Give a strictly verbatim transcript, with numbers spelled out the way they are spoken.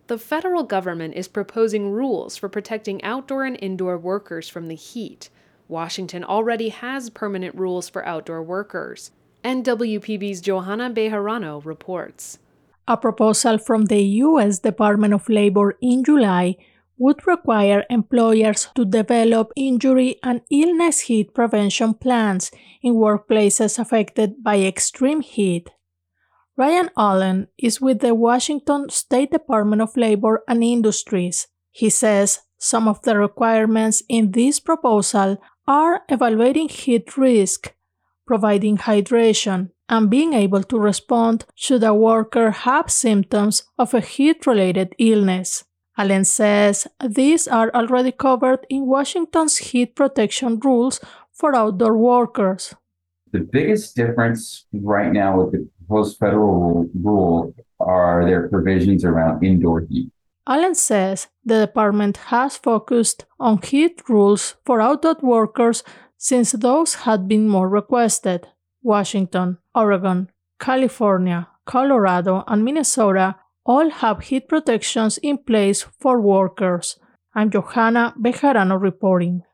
The federal government is proposing rules for protecting outdoor and indoor workers from the heat. Washington already has permanent rules for outdoor workers. N W P B's Johanna Bejarano reports. A proposal from the U S Department of Labor in July would require employers to develop injury and illness heat prevention plans in workplaces affected by extreme heat. Ryan Allen is with the Washington State Department of Labor and Industries. He says some of the requirements in this proposal are evaluating heat risk, providing hydration, and being able to respond should a worker have symptoms of a heat-related illness. Allen says these are already covered in Washington's heat protection rules for outdoor workers. The biggest difference right now with the proposed federal rule are their provisions around indoor heat. Allen says the department has focused on heat rules for outdoor workers since those had been more requested. Washington, Oregon, California, Colorado, and Minnesota all have heat protections in place for workers. I'm Johanna Bejarano reporting.